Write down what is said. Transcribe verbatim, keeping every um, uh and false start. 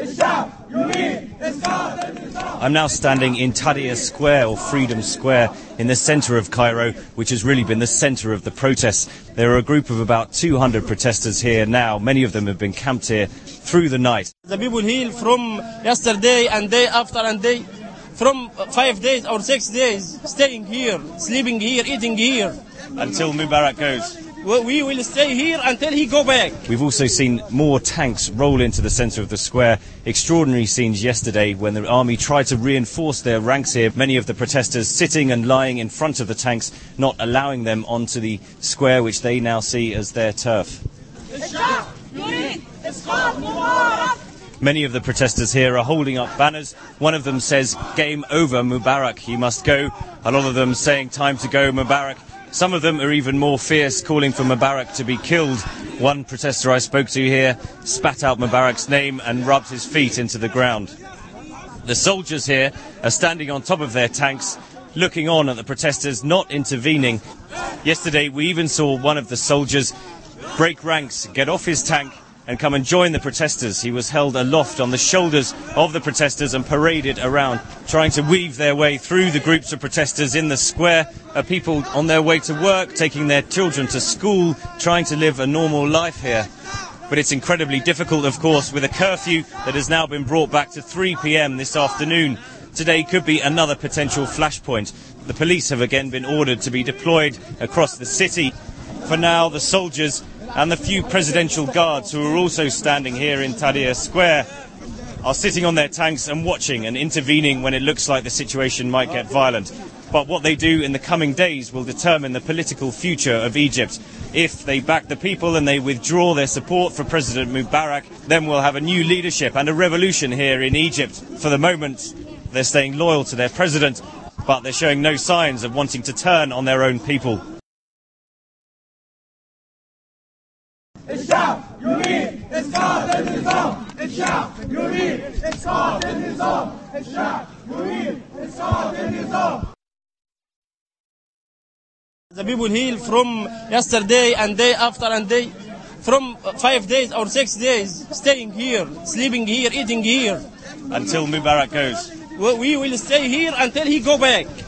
I'm now standing in Tahrir Square, or Freedom Square, in the centre of Cairo, which has really been the centre of the protests. There are a group of about two hundred protesters here now. Many of them have been camped here through the night. The people here from yesterday and day after and day, from five days or six days, staying here, sleeping here, eating here. Until Mubarak goes. Well, we will stay here until he go back. We've also seen more tanks roll into the centre of the square. Extraordinary scenes yesterday when the army tried to reinforce their ranks here. Many of the protesters sitting and lying in front of the tanks, not allowing them onto the square, which they now see as their turf. Many of the protesters here are holding up banners. One of them says, "Game over, Mubarak, he must go." A lot of them saying, "Time to go, Mubarak." Some of them are even more fierce, calling for Mubarak to be killed. One protester I spoke to here spat out Mubarak's name and rubbed his feet into the ground. The soldiers here are standing on top of their tanks, looking on at the protesters, not intervening. Yesterday we even saw one of the soldiers break ranks, get off his tank and come and join the protesters. He was held aloft on the shoulders of the protesters and paraded around, trying to weave their way through the groups of protesters in the square. Are people on their way to work, taking their children to school, trying to live a normal life here. But it's incredibly difficult, of course, with a curfew that has now been brought back to three p m this afternoon. Today could be another potential flashpoint. The police have again been ordered to be deployed across the city. For now, the soldiers and the few presidential guards who are also standing here in Tahrir Square are sitting on their tanks and watching and intervening when it looks like the situation might get violent. But what they do in the coming days will determine the political future of Egypt. If they back the people and they withdraw their support for President Mubarak, then we'll have a new leadership and a revolution here in Egypt. For the moment, they're staying loyal to their president, but they're showing no signs of wanting to turn on their own people. الشعب يريد إسقاط النظام الشعب يريد إسقاط النظام الشعب يريد إسقاط النظام. The people here from yesterday and day after and day, from five days or six days, staying here, sleeping here, eating here. Until Mubarak goes. Well, we will stay here until he go back.